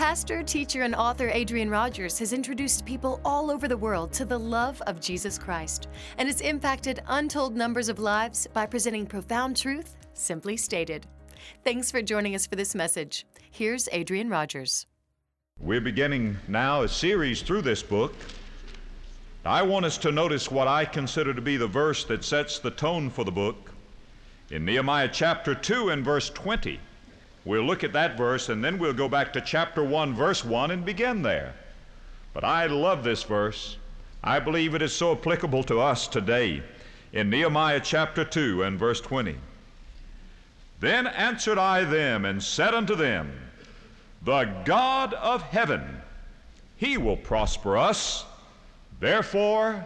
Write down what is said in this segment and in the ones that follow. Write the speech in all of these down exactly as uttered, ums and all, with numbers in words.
Pastor, teacher, and author Adrian Rogers has introduced people all over the world to the love of Jesus Christ and has impacted untold numbers of lives by presenting profound truth, simply stated. Thanks for joining us for this message. Here's Adrian Rogers. We're beginning now a series through this book. I want us to notice what I consider to be the verse that sets the tone for the book. In Nehemiah chapter two and verse twenty, we'll look at that verse and then we'll go back to chapter one, verse one and begin there. But I love this verse. I believe it is so applicable to us today. In Nehemiah chapter two and verse twenty, "Then answered I them and said unto them, The God of heaven, he will prosper us. Therefore,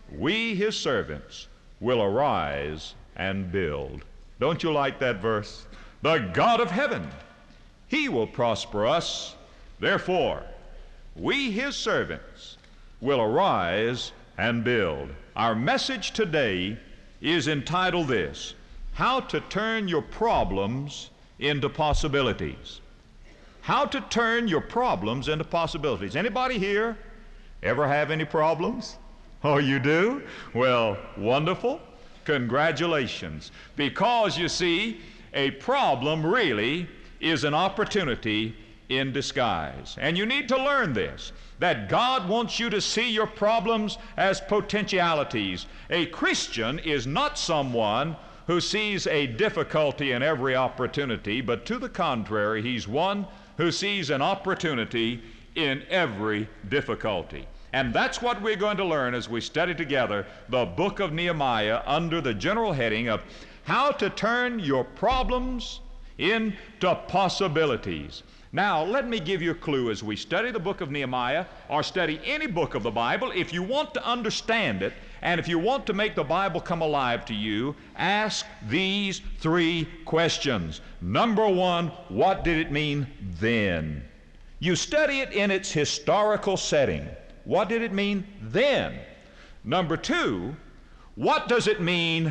we his servants will arise and build." Don't you like that verse? The God of heaven, he will prosper us. Therefore, we his servants will arise and build. Our message today is entitled this: How to turn your problems into possibilities. How to turn your problems into possibilities. Anybody here ever have any problems? Oh, you do? Well, wonderful. Congratulations. Because you see, a problem really is an opportunity in disguise. And you need to learn this, that God wants you to see your problems as potentialities. A Christian is not someone who sees a difficulty in every opportunity, but to the contrary, he's one who sees an opportunity in every difficulty. And that's what we're going to learn as we study together the book of Nehemiah under the general heading of how to turn your problems into possibilities. Now, let me give you a clue as we study the book of Nehemiah or study any book of the Bible. If you want to understand it and if you want to make the Bible come alive to you, ask these three questions. Number one, what did it mean then? You study it in its historical setting. What did it mean then? Number two, what does it mean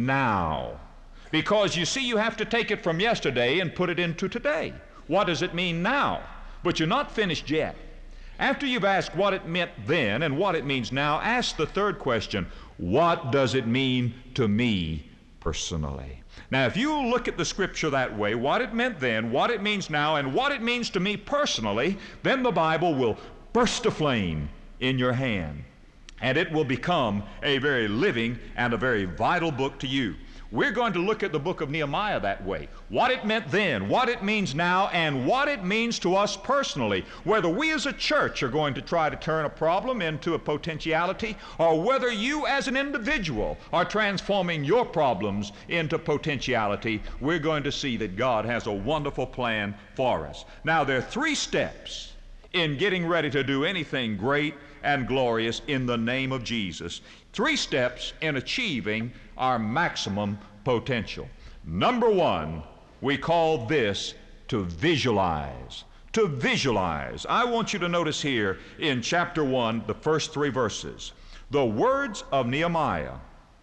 now? Because you see, you have to take it from yesterday and put it into today. What does it mean now? But you're not finished yet. After you've asked what it meant then and what it means now, ask the third question: what does it mean to me personally? Now, if you look at the scripture that way, what it meant then, what it means now, and what it means to me personally, then the Bible will burst aflame in your hand, and it will become a very living and a very vital book to you. We're going to look at the book of Nehemiah that way. What it meant then, what it means now, and what it means to us personally. Whether we as a church are going to try to turn a problem into a potentiality, or whether you as an individual are transforming your problems into potentiality, we're going to see that God has a wonderful plan for us. Now, there are three steps in getting ready to do anything great and glorious in the name of Jesus. Three steps in achieving our maximum potential. Number one, we call this to visualize. To visualize. I want you to notice here in chapter one, the first three verses. The words of Nehemiah,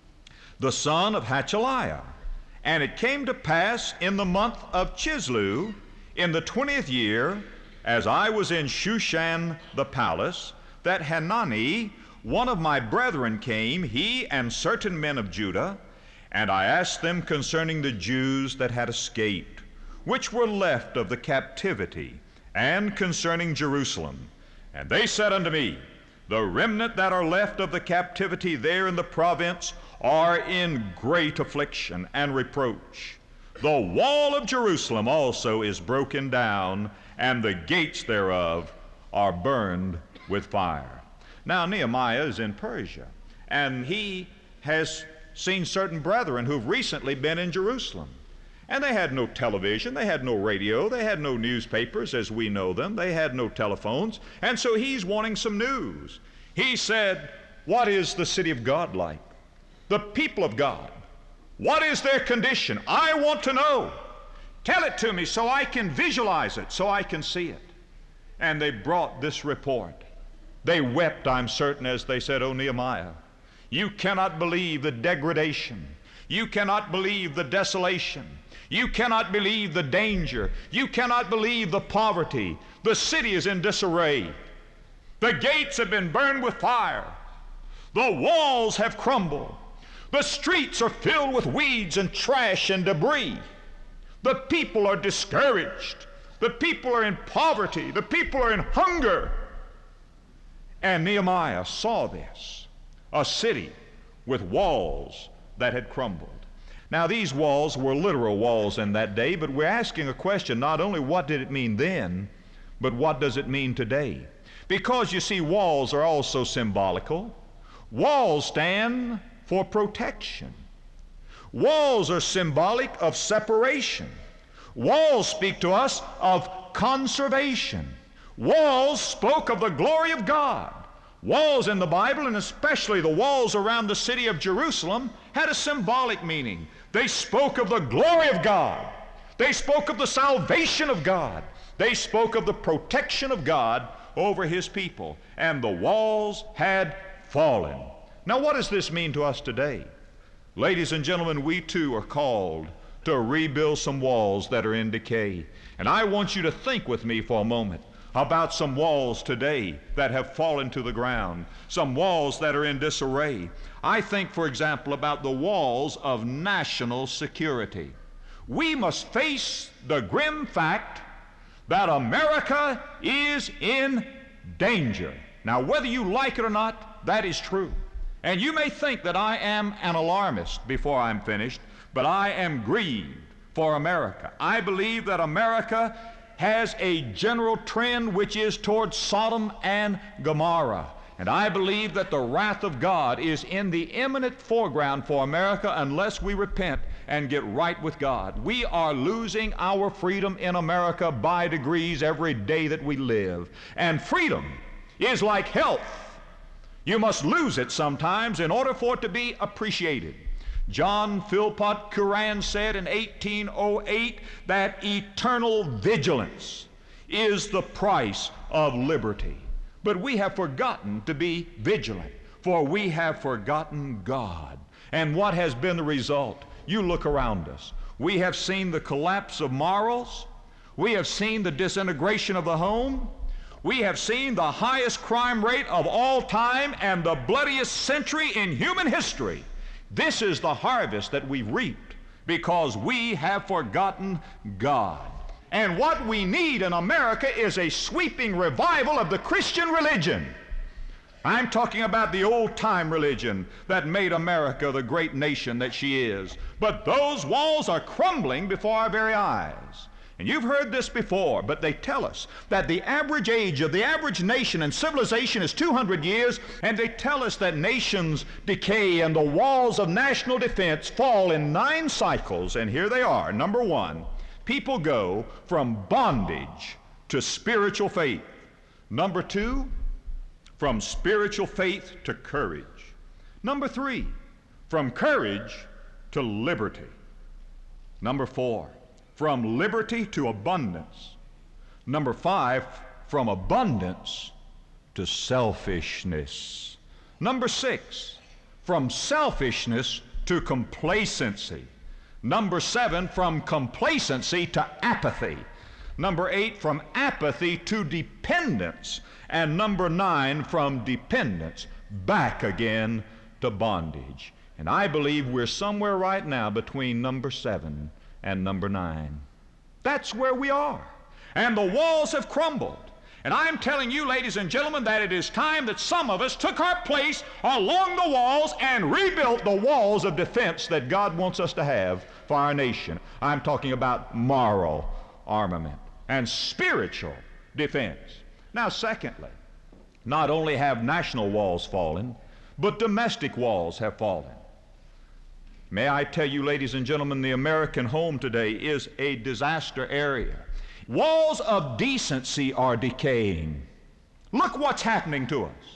the son of Hachaliah. And it came to pass in the month of Chislew, in the twentieth year, as I was in Shushan the palace, that Hanani, one of my brethren, came, he and certain men of Judah, and I asked them concerning the Jews that had escaped, which were left of the captivity, and concerning Jerusalem. And they said unto me, The remnant that are left of the captivity there in the province are in great affliction and reproach. The wall of Jerusalem also is broken down, and the gates thereof are burned with fire. Now, Nehemiah is in Persia, and he has seen certain brethren who've recently been in Jerusalem. And they had no television, they had no radio, they had no newspapers as we know them, they had no telephones, and so he's wanting some news. He said, what is the city of God like? The people of God. What is their condition? I want to know. Tell it to me so I can visualize it, so I can see it. And they brought this report. They wept, I'm certain, as they said, "O Nehemiah, you cannot believe the degradation. You cannot believe the desolation. You cannot believe the danger. You cannot believe the poverty. The city is in disarray. The gates have been burned with fire. The walls have crumbled. The streets are filled with weeds and trash and debris. The people are discouraged. The people are in poverty. The people are in hunger. And Nehemiah saw this, a city with walls that had crumbled. Now, these walls were literal walls in that day, but we're asking a question, not only what did it mean then, but what does it mean today? Because, you see, walls are also symbolical. Walls stand for protection. Walls are symbolic of separation. Walls speak to us of conservation. Walls spoke of the glory of God. Walls in the Bible, and especially the walls around the city of Jerusalem, had a symbolic meaning. They spoke of the glory of God. They spoke of the salvation of God. They spoke of the protection of God over his people. And the walls had fallen. Now, what does this mean to us today? Ladies and gentlemen, we too are called to rebuild some walls that are in decay. And I want you to think with me for a moment about some walls today that have fallen to the ground, some walls that are in disarray. I think, for example, about the walls of national security. We must face the grim fact that America is in danger. Now, whether you like it or not, that is true. And you may think that I am an alarmist before I'm finished, but I am grieved for America. I believe that America has a general trend which is towards Sodom and Gomorrah. And I believe that the wrath of God is in the imminent foreground for America unless we repent and get right with God. We are losing our freedom in America by degrees every day that we live. And freedom is like health. You must lose it sometimes in order for it to be appreciated. John Philpott Curran said in eighteen oh eight that eternal vigilance is the price of liberty. But we have forgotten to be vigilant, for we have forgotten God. And what has been the result? You look around us. We have seen the collapse of morals. We have seen the disintegration of the home. We have seen the highest crime rate of all time and the bloodiest century in human history. This is the harvest that we've reaped because we have forgotten God. And what we need in America is a sweeping revival of the Christian religion. I'm talking about the old-time religion that made America the great nation that she is. But those walls are crumbling before our very eyes. And you've heard this before, but they tell us that the average age of the average nation and civilization is two hundred years, and they tell us that nations decay and the walls of national defense fall in nine cycles, and here they are. Number one, people go from bondage to spiritual faith. Number two, from spiritual faith to courage. Number three, from courage to liberty. Number four, from liberty to abundance. Number five, from abundance to selfishness. Number six, from selfishness to complacency. Number seven, from complacency to apathy. Number eight, from apathy to dependence. And number nine, from dependence back again to bondage. And I believe we're somewhere right now between number seven and number nine. That's where we are. And the walls have crumbled. And I'm telling you, ladies and gentlemen, that it is time that some of us took our place along the walls and rebuilt the walls of defense that God wants us to have for our nation. I'm talking about moral armament and spiritual defense. Now, secondly, not only have national walls fallen, but domestic walls have fallen. May I tell you, ladies and gentlemen, the American home today is a disaster area. Walls of decency are decaying. Look what's happening to us.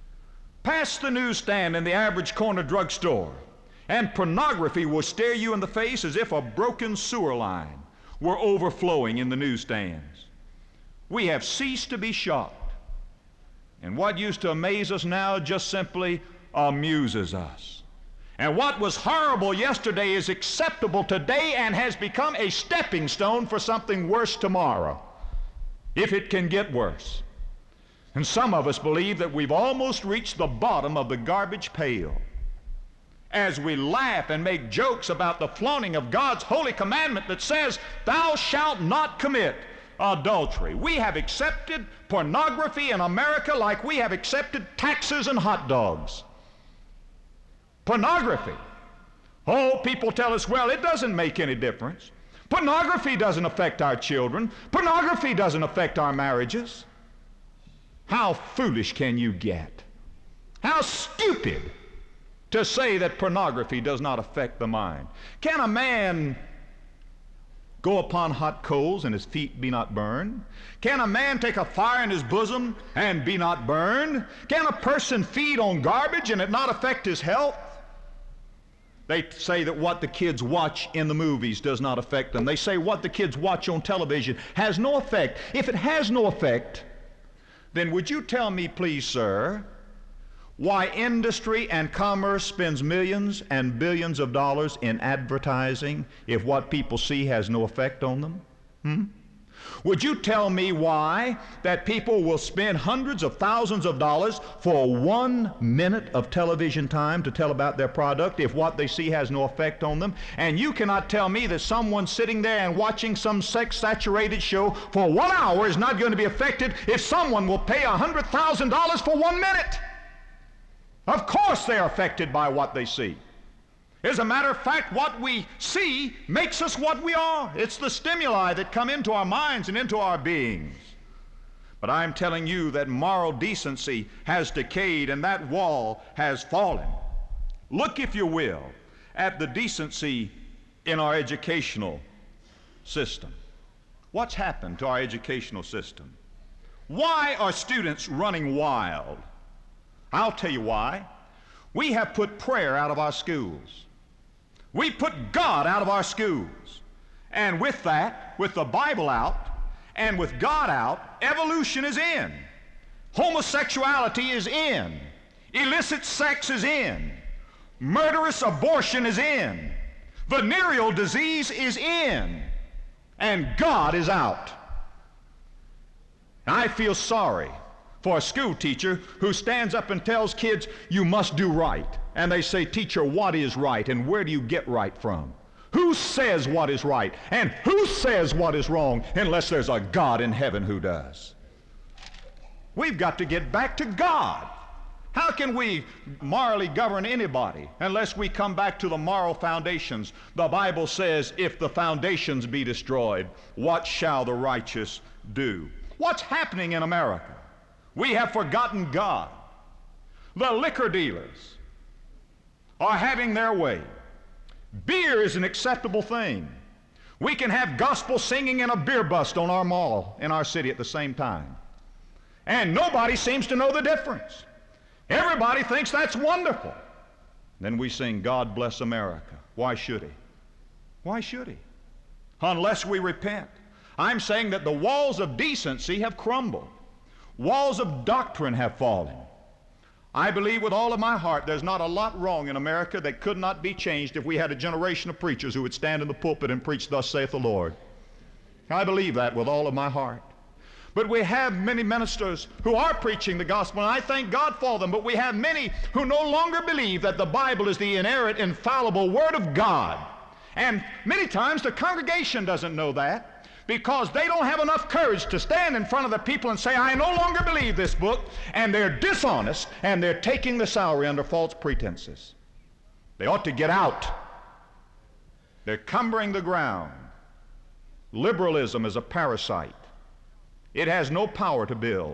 Pass the newsstand in the average corner drugstore, and pornography will stare you in the face as if a broken sewer line were overflowing in the newsstands. We have ceased to be shocked. And what used to amaze us now just simply amuses us. And what was horrible yesterday is acceptable today and has become a stepping stone for something worse tomorrow, if it can get worse. And some of us believe that we've almost reached the bottom of the garbage pail as we laugh and make jokes about the flaunting of God's holy commandment that says, "Thou shalt not commit adultery." We have accepted pornography in America like we have accepted taxes and hot dogs. Pornography. Oh, people tell us, well, it doesn't make any difference. Pornography doesn't affect our children. Pornography doesn't affect our marriages. How foolish can you get? How stupid to say that pornography does not affect the mind. Can a man go upon hot coals and his feet be not burned? Can a man take a fire in his bosom and be not burned? Can a person feed on garbage and it not affect his health? They say that what the kids watch in the movies does not affect them. They say what the kids watch on television has no effect. If it has no effect, then would you tell me, please, sir, why industry and commerce spends millions and billions of dollars in advertising if what people see has no effect on them? Hmm? Would you tell me why that people will spend hundreds of thousands of dollars for one minute of television time to tell about their product if what they see has no effect on them? And you cannot tell me that someone sitting there and watching some sex-saturated show for one hour is not going to be affected if someone will pay one hundred thousand dollars for one minute. Of course they are affected by what they see. As a matter of fact, what we see makes us what we are. It's the stimuli that come into our minds and into our beings. But I'm telling you that moral decency has decayed and that wall has fallen. Look, if you will, at the decency in our educational system. What's happened to our educational system? Why are students running wild? I'll tell you why. We have put prayer out of our schools. We put God out of our schools. And with that, with the Bible out, and with God out, evolution is in. Homosexuality is in. Illicit sex is in. Murderous abortion is in. Venereal disease is in. And God is out. I feel sorry for a school teacher who stands up and tells kids, you must do right. And they say, teacher, what is right and where do you get right from? Who says what is right and who says what is wrong unless there's a God in heaven who does? We've got to get back to God. How can we morally govern anybody unless we come back to the moral foundations? The Bible says, if the foundations be destroyed, what shall the righteous do? What's happening in America? We have forgotten God. The liquor dealers are having their way. Beer is an acceptable thing. We can have gospel singing and a beer bust on our mall in our city at the same time. And nobody seems to know the difference. Everybody thinks that's wonderful. Then we sing, God bless America. Why should he? Why should he? Unless we repent. I'm saying that the walls of decency have crumbled. Walls of doctrine have fallen. I believe with all of my heart there's not a lot wrong in America that could not be changed if we had a generation of preachers who would stand in the pulpit and preach, thus saith the Lord. I believe that with all of my heart. But we have many ministers who are preaching the gospel, and I thank God for them, but we have many who no longer believe that the Bible is the inerrant, infallible Word of God. And many times the congregation doesn't know that, because they don't have enough courage to stand in front of the people and say, I no longer believe this book, and they're dishonest, and they're taking the salary under false pretenses. They ought to get out. They're cumbering the ground. Liberalism is a parasite. It has no power to build.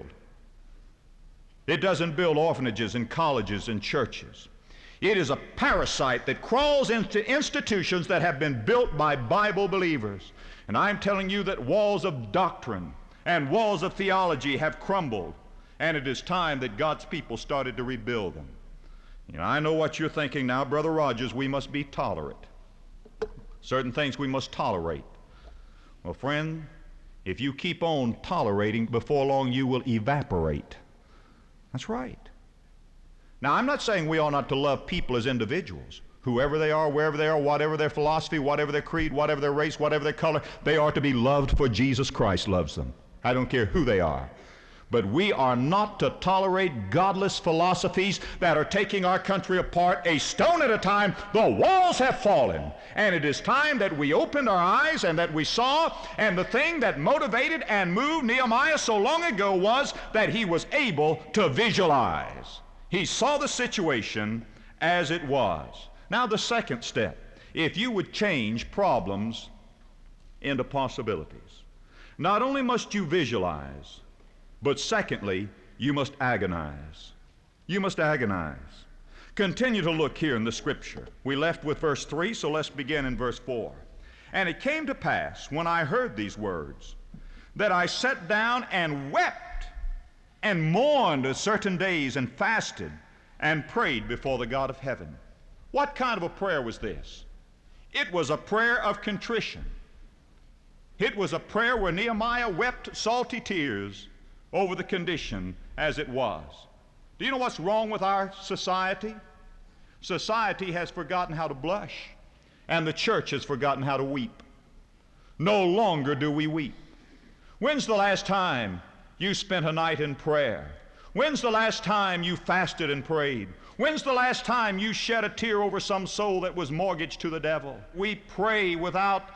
It doesn't build orphanages and colleges and churches. It is a parasite that crawls into institutions that have been built by Bible believers. And I'm telling you that walls of doctrine and walls of theology have crumbled, and it is time that God's people started to rebuild them. You know, I know what you're thinking now, Brother Rogers, we must be tolerant. Certain things we must tolerate. Well, friend, if you keep on tolerating, before long you will evaporate. That's right. Now, I'm not saying we ought not to love people as individuals. Whoever they are, wherever they are, whatever their philosophy, whatever their creed, whatever their race, whatever their color, they are to be loved, for Jesus Christ loves them. I don't care who they are. But we are not to tolerate godless philosophies that are taking our country apart a stone at a time. The walls have fallen, and it is time that we opened our eyes and that we saw, and the thing that motivated and moved Nehemiah so long ago was that he was able to visualize. He saw the situation as it was. Now the second step, if you would change problems into possibilities. Not only must you visualize, but secondly, you must agonize. You must agonize. Continue to look here in the scripture. We left with verse three, so let's begin in verse four. And it came to pass, when I heard these words, that I sat down and wept and mourned certain days and fasted and prayed before the God of heaven. What kind of a prayer was this? It was a prayer of contrition. It was a prayer where Nehemiah wept salty tears over the condition as it was. Do you know what's wrong with our society? Society has forgotten how to blush, and the church has forgotten how to weep. No longer do we weep. When's the last time you spent a night in prayer? When's the last time you fasted and prayed? When's the last time you shed a tear over some soul that was mortgaged to the devil? We pray without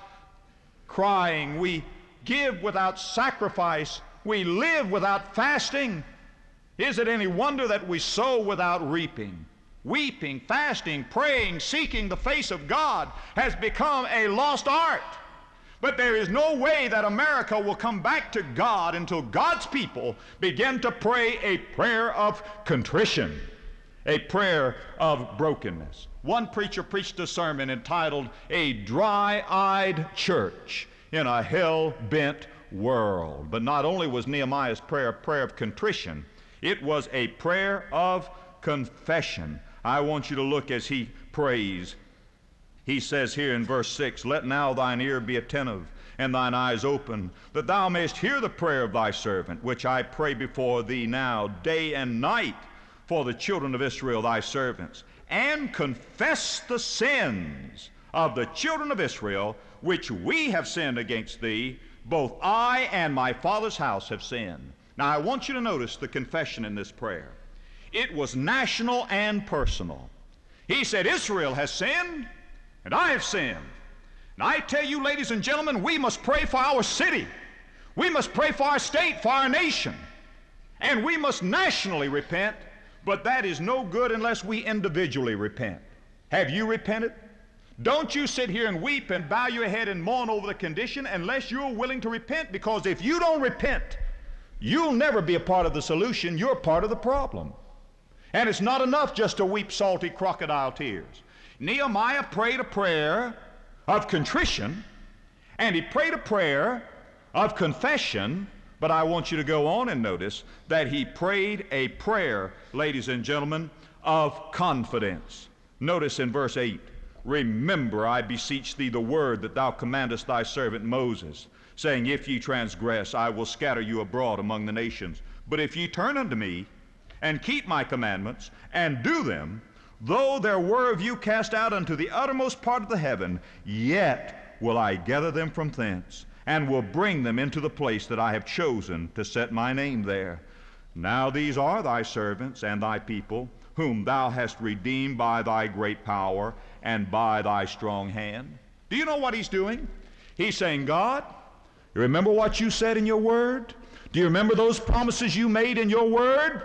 crying. We give without sacrifice. We live without fasting. Is it any wonder that we sow without reaping? Weeping, fasting, praying, seeking the face of God has become a lost art. But there is no way that America will come back to God until God's people begin to pray a prayer of contrition, a prayer of brokenness. One preacher preached a sermon entitled, "A Dry-Eyed Church in a Hell-Bent World." But not only was Nehemiah's prayer a prayer of contrition, it was a prayer of confession. I want you to look as he prays. He says here in verse six, "Let now thine ear be attentive and thine eyes open, that thou mayest hear the prayer of thy servant, which I pray before thee now day and night for the children of Israel thy servants, and confess the sins of the children of Israel, which we have sinned against thee. Both I and my father's house have sinned." Now I want you to notice the confession in this prayer. It was national and personal. He said, Israel has sinned, and I have sinned. And I tell you, ladies and gentlemen, we must pray for our city. We must pray for our state, for our nation. And we must nationally repent, but that is no good unless we individually repent. Have you repented? Don't you sit here and weep and bow your head and mourn over the condition unless you're willing to repent, because if you don't repent, you'll never be a part of the solution. You're part of the problem. And it's not enough just to weep salty crocodile tears. Nehemiah prayed a prayer of contrition, and he prayed a prayer of confession, but I want you to go on and notice that he prayed a prayer, ladies and gentlemen, of confidence. Notice in verse eight, "Remember, I beseech thee, the word that thou commandest thy servant Moses, saying, If ye transgress, I will scatter you abroad among the nations. But if ye turn unto me, and keep my commandments, and do them, though there were of you cast out unto the uttermost part of the heaven, yet will I gather them from thence, and will bring them into the place that I have chosen to set my name there. Now these are thy servants and thy people, whom thou hast redeemed by thy great power and by thy strong hand." Do you know what he's doing? He's saying, God, you remember what you said in your word? Do you remember those promises you made in your word?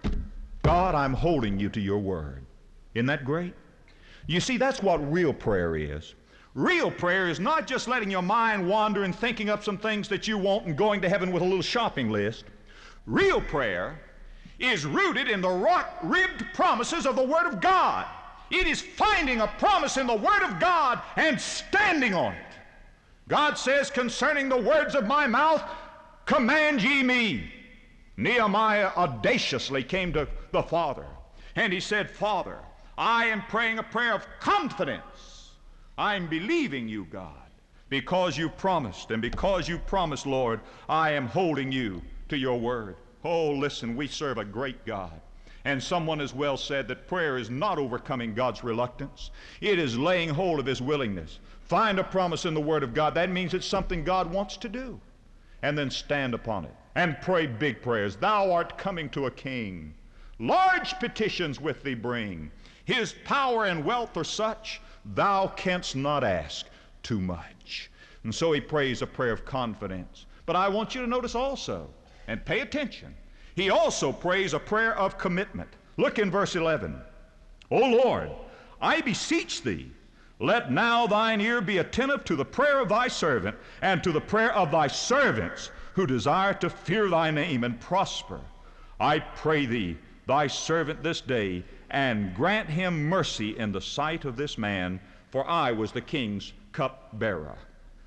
God, I'm holding you to your word. Isn't that great? You see, that's what real prayer is. Real prayer is not just letting your mind wander and thinking up some things that you want and going to heaven with a little shopping list. Real prayer is rooted in the rock-ribbed promises of the Word of God. It is finding a promise in the Word of God and standing on it. God says, concerning the words of my mouth, command ye me. Nehemiah audaciously came to the Father, and he said, Father, I am praying a prayer of confidence. I'm believing you, God, because you promised, and because you promised, Lord, I am holding you to your word. Oh, listen, we serve a great God, And someone has well said that prayer is not overcoming God's reluctance. It is laying hold of his willingness. Find a promise in the Word of God. That means it's something God wants to do. And then stand upon it and pray big prayers. Thou art coming to a king. Large petitions with thee bring. His power and wealth are such, thou canst not ask too much. And so he prays a prayer of confidence. But I want you to notice also, and pay attention, he also prays a prayer of commitment. Look in verse eleven. O Lord, I beseech thee, let now thine ear be attentive to the prayer of thy servant, and to the prayer of thy servants who desire to fear thy name and prosper. I pray thee, thy servant this day, and grant him mercy in the sight of this man, for I was the king's cupbearer.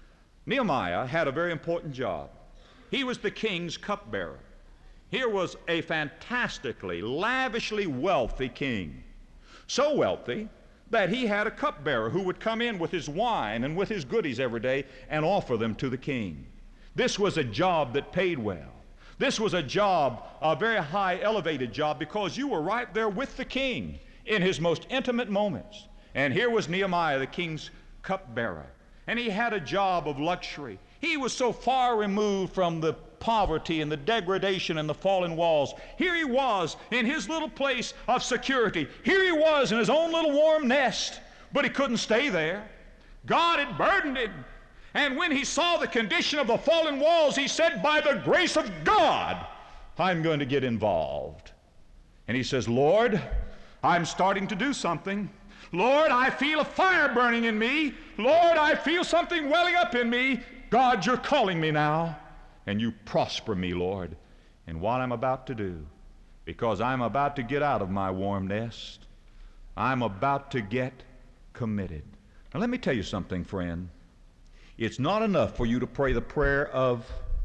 Nehemiah had a very important job. He was the king's cupbearer. Here was a fantastically, lavishly wealthy king. So wealthy that he had a cupbearer who would come in with his wine and with his goodies every day and offer them to the king. This was a job that paid well. This was a job, a very high elevated job, because you were right there with the king in his most intimate moments. And here was Nehemiah, the king's cupbearer. And he had a job of luxury. He was so far removed from the poverty and the degradation and the fallen walls. Here he was in his little place of security. Here he was in his own little warm nest. But he couldn't stay there. God had burdened him. And when he saw the condition of the fallen walls, he said, by the grace of God, I'm going to get involved. And he says, Lord, I'm starting to do something. Lord, I feel a fire burning in me. Lord, I feel something welling up in me. God, you're calling me now. And you prosper me, Lord, in what I'm about to do. Because I'm about to get out of my warm nest. I'm about to get committed. Now let me tell you something, friend. It's not enough for you to pray the prayer of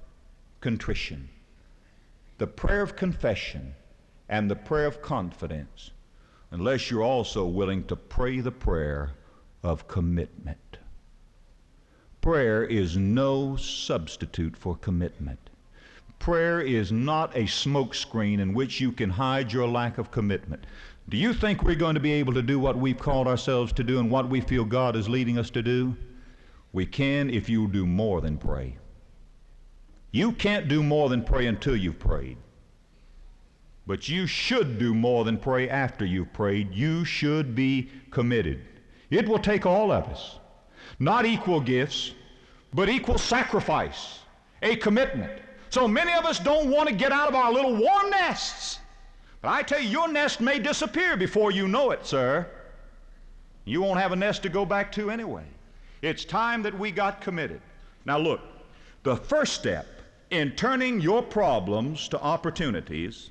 contrition, the prayer of confession, and the prayer of confidence, unless you're also willing to pray the prayer of commitment. Prayer is no substitute for commitment. Prayer is not a smokescreen in which you can hide your lack of commitment. Do you think we're going to be able to do what we've called ourselves to do and what we feel God is leading us to do? We can if you do more than pray. You can't do more than pray until you've prayed. But you should do more than pray after you've prayed. You should be committed. It will take all of us. Not equal gifts, but equal sacrifice, a commitment. So many of us don't want to get out of our little warm nests. But I tell you, your nest may disappear before you know it, sir. You won't have a nest to go back to anyway. It's time that we got committed. Now look, the first step in turning your problems to opportunities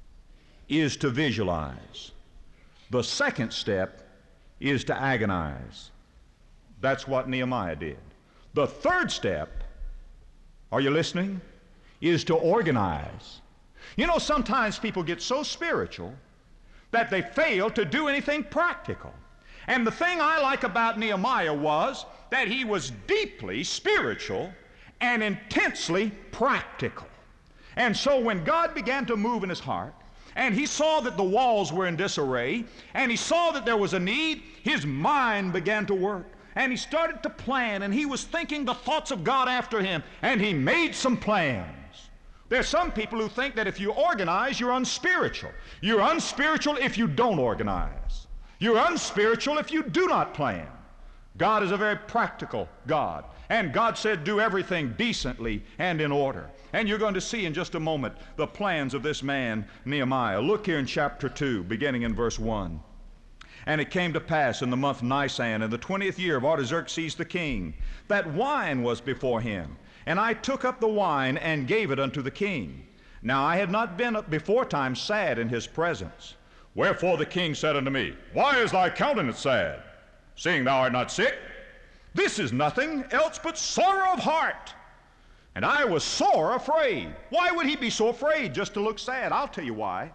is to visualize. The second step is to agonize. That's what Nehemiah did. The third step, are you listening, is to organize. You know, sometimes people get so spiritual that they fail to do anything practical. And the thing I like about Nehemiah was that he was deeply spiritual and intensely practical. And so when God began to move in his heart, and he saw that the walls were in disarray, and he saw that there was a need, his mind began to work. And he started to plan, and he was thinking the thoughts of God after him, and he made some plans. There's some people who think that if you organize, you're unspiritual. You're unspiritual if you don't organize. You're unspiritual if you do not plan. God is a very practical God. And God said, do everything decently and in order. And you're going to see in just a moment the plans of this man, Nehemiah. Look here in chapter two, beginning in verse one. And it came to pass in the month Nisan, in the twentieth year of Artaxerxes the king, that wine was before him. And I took up the wine and gave it unto the king. Now I had not been before time sad in his presence. Wherefore the king said unto me, Why is thy countenance sad, seeing thou art not sick? This is nothing else but sorrow of heart. And I was sore afraid. Why would he be so afraid just to look sad? I'll tell you why.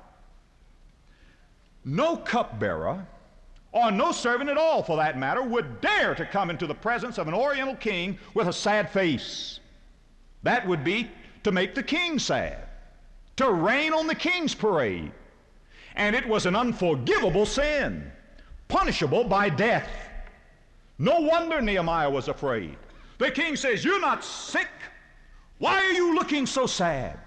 No cupbearer, or no servant at all for that matter, would dare to come into the presence of an Oriental king with a sad face. That would be to make the king sad, to rain on the king's parade. And it was an unforgivable sin, punishable by death. No wonder Nehemiah was afraid. The king says, "You're not sick. Why are you looking so sad?"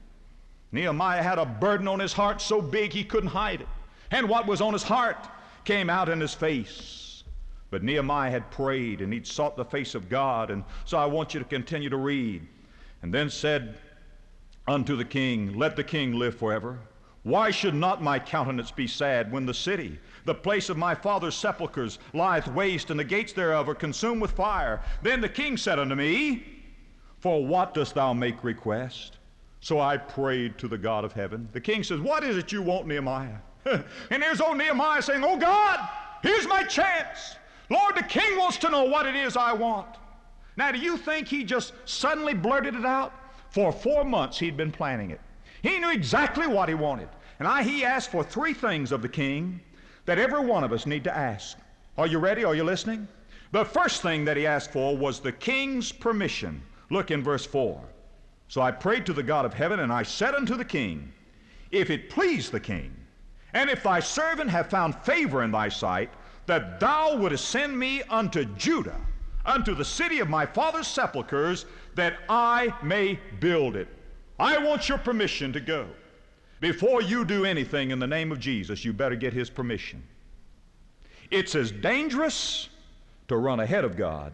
Nehemiah had a burden on his heart so big he couldn't hide it. And what was on his heart came out in his face. But Nehemiah had prayed and he'd sought the face of God. And so I want you to continue to read. And then said unto the king, "Let the king live forever. Why should not my countenance be sad when the city, the place of my father's sepulchres, lieth waste, and the gates thereof are consumed with fire?" Then the king said unto me, "For what dost thou make request?" So I prayed to the God of heaven. The king says, "What is it you want, Nehemiah?" And there's old Nehemiah saying, "Oh God, here's my chance. Lord, the king wants to know what it is I want." Now, do you think he just suddenly blurted it out? For four months he'd been planning it. He knew exactly what he wanted. And I, he asked for three things of the king that every one of us need to ask. Are you ready? Are you listening? The first thing that he asked for was the king's permission. Look in verse four. "So I prayed to the God of heaven, and I said unto the king, If it please the king, and if thy servant have found favor in thy sight, that thou wouldest send me unto Judah, unto the city of my father's sepulchres, that I may build it." I want your permission to go. Before you do anything in the name of Jesus, you better get his permission. It's as dangerous to run ahead of God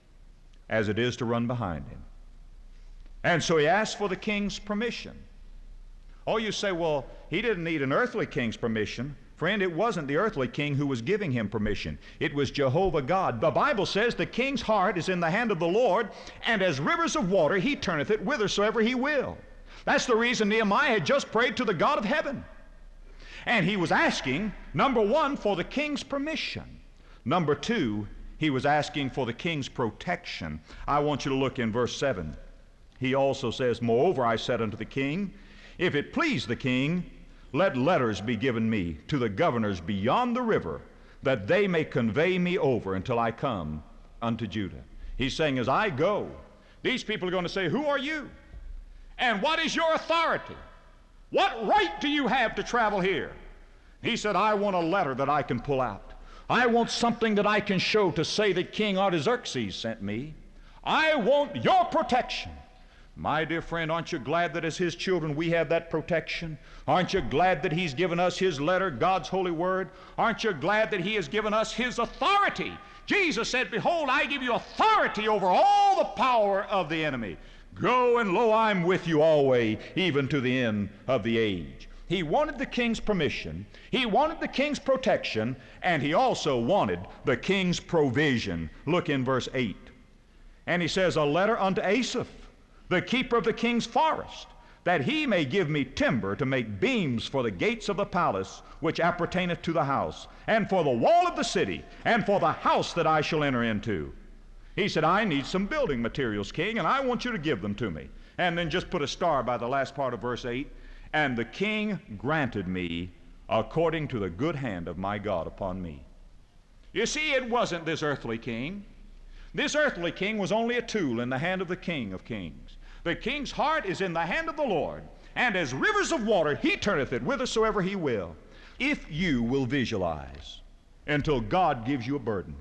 as it is to run behind him. And so he asked for the king's permission. Oh, you say, well, he didn't need an earthly king's permission. Friend, it wasn't the earthly king who was giving him permission. It was Jehovah God. The Bible says the king's heart is in the hand of the Lord, and as rivers of water he turneth it whithersoever he will. That's the reason Nehemiah had just prayed to the God of heaven. And he was asking, number one, for the king's permission. Number two, he was asking for the king's protection. I want you to look in verse seven. He also says, "Moreover, I said unto the king, If it please the king, let letters be given me to the governors beyond the river, that they may convey me over until I come unto Judah." He's saying, as I go, these people are going to say, "Who are you? And what is your authority? What right do you have to travel here?" He said, "I want a letter that I can pull out. I want something that I can show to say that King Artaxerxes sent me. I want your protection." My dear friend, aren't you glad that as his children we have that protection? Aren't you glad that he's given us his letter, God's holy word? Aren't you glad that he has given us his authority? Jesus said, "Behold, I give you authority over all the power of the enemy. Go, and lo, I'm with you always, even to the end of the age." He wanted the king's permission, he wanted the king's protection, and he also wanted the king's provision. Look in verse eight. And he says, "A letter unto Asaph, the keeper of the king's forest, that he may give me timber to make beams for the gates of the palace, which appertaineth to the house, and for the wall of the city, and for the house that I shall enter into." He said, "I need some building materials, king, and I want you to give them to me." And then just put a star by the last part of verse eight. "And the king granted me according to the good hand of my God upon me." You see, it wasn't this earthly king. This earthly king was only a tool in the hand of the King of kings. The king's heart is in the hand of the Lord, and as rivers of water he turneth it whithersoever he will. If you will visualize until God gives you a burden,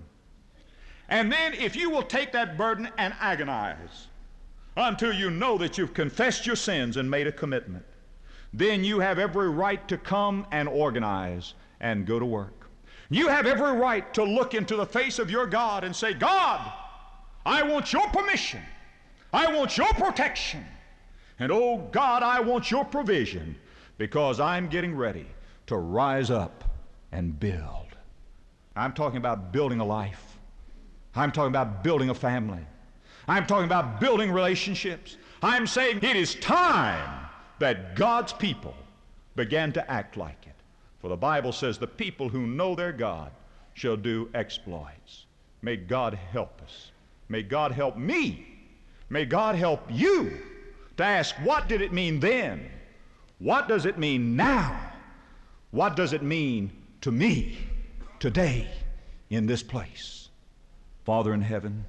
and then if you will take that burden and agonize until you know that you've confessed your sins and made a commitment, then you have every right to come and organize and go to work. You have every right to look into the face of your God and say, "God, I want your permission. I want your protection. And oh God, I want your provision, because I'm getting ready to rise up and build." I'm talking about building a life. I'm talking about building a family. I'm talking about building relationships. I'm saying it is time that God's people began to act like it. For the Bible says the people who know their God shall do exploits. May God help us. May God help me. May God help you to ask, what did it mean then? What does it mean now? What does it mean to me today in this place? Father in heaven,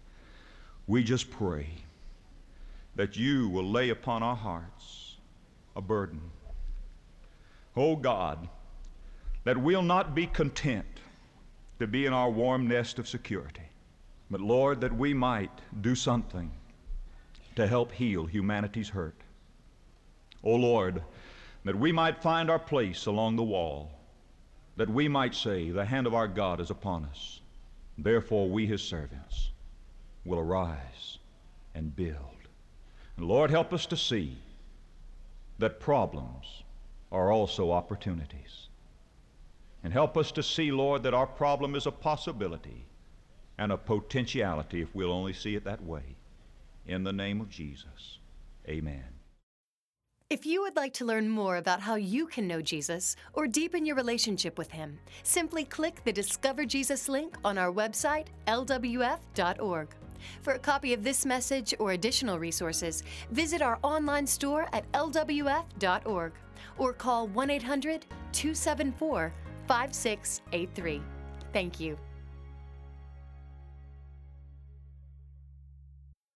we just pray that you will lay upon our hearts a burden. Oh God, that we'll not be content to be in our warm nest of security, but Lord, that we might do something to help heal humanity's hurt. Oh Lord, that we might find our place along the wall, that we might say, the hand of our God is upon us. Therefore we, his servants, will arise and build. And Lord, help us to see that problems are also opportunities. And help us to see, Lord, that our problem is a possibility and a potentiality if we'll only see it that way. In the name of Jesus, amen. If you would like to learn more about how you can know Jesus or deepen your relationship with him, simply click the Discover Jesus link on our website, L W F dot org. For a copy of this message or additional resources, visit our online store at L W F dot org or call one eight hundred, two seven four, five six eight three. Thank you.